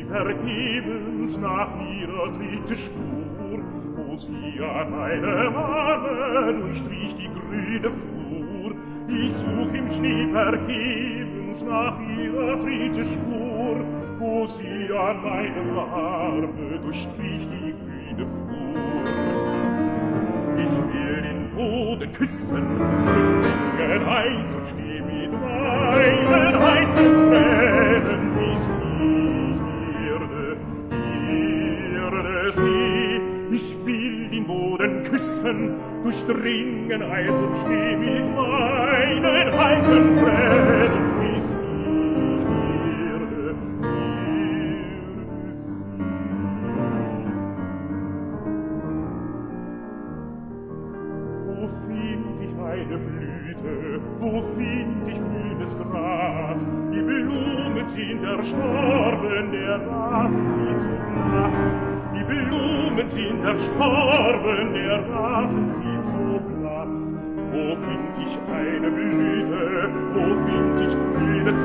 vergebens nach ihrer dritte Spur, wo sie an einem Arme durchstrich die grüne Flur. Ich such im Schnee vergebens nach ihrer dritte Spur, wo sie an meinem Arme durchstrich die grüne Flur. Ich will den Boden küssen, durchdringen Eis und Schnee mit meinen heißen Tränen, bis nicht Erde See. Ich will den Boden küssen, durchdringen Eis und Schnee mit meinen heißen Tränen, bis nicht Erde See. Wo find ich eine Blüte, wo find ich grünes Gras? Die Blumen sind erstorben, der Rasen sieht so blass. Die Blumen sind erstorben, der Rasen sieht so blass. Wo find ich eine Blüte, wo find ich grünes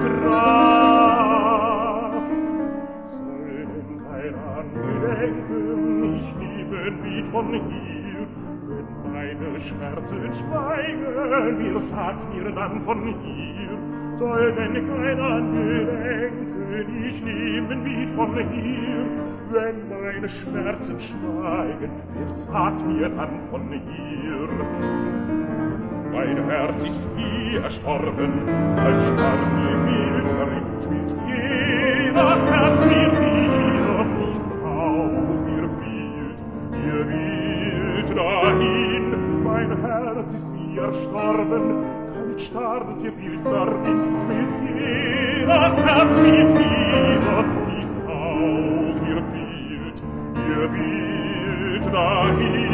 Gras? Soll denn kein Angedenken mich nehmen mit von hier? Wenn meine Schmerzen schweigen, wer sagt mir dann von hier? Soll denn kein Angedenken ich nehmen mit von hier? Wenn meine Schmerzen schweigen, wer sagt mir dann von hier? Mein Herz ist wie erstorben, als starb die Milterin, schmilzt jedes Herz mir wieder, fließt auf ihr Bild dahin. Mein Herz ist wie erstorben, kalt starrt ihr Bild darin, schmilzt jedes Herz mir wieder, fließt auf ihr Bild dahin.